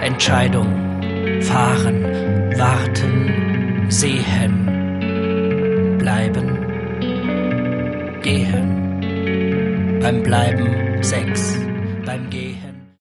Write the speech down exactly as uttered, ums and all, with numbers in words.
Entscheidung, fahren, warten, sehen, bleiben, gehen, beim Bleiben Sex.